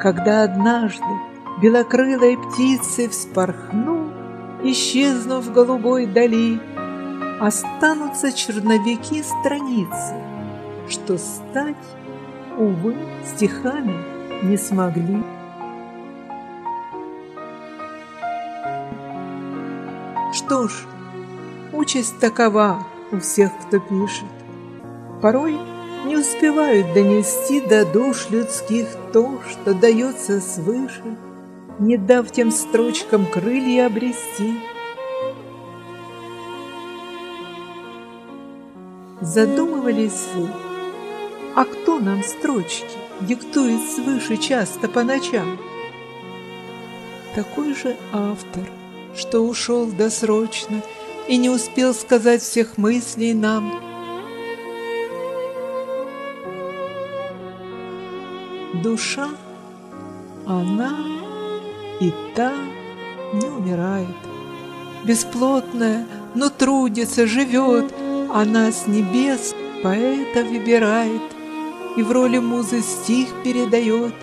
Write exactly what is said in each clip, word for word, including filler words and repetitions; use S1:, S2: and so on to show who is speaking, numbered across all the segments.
S1: Когда однажды белокрылой птицей вспорхну, исчезнув в голубой дали, останутся черновики страницы, что стать, увы, стихами не смогли. Что ж, участь такова у всех, кто пишет. Порой не успевают донести до душ людских то, что дается свыше, не дав тем строчкам крылья обрести. Задумывались вы, а кто нам строчки диктует свыше часто по ночам? Такой же автор, что ушел досрочно и не успел сказать всех мыслей нам. Душа, она и та не умирает, бесплотная, но трудится, живет. Она с небес поэта выбирает и в роли музы стих передает.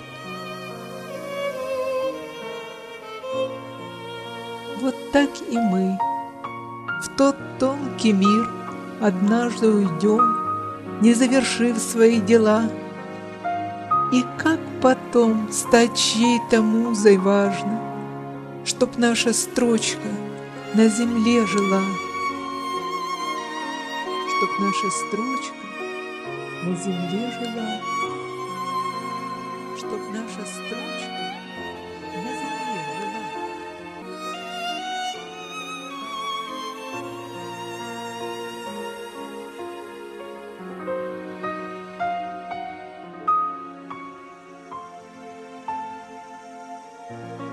S1: Вот так и мы в тот тонкий мир однажды уйдем, не завершив свои дела. И как потом стать чьей-то музой важно, чтоб наша строчка на земле жила, чтоб наша строчка на земле жила, чтоб наша строчка на земле жила.
S2: Thank you.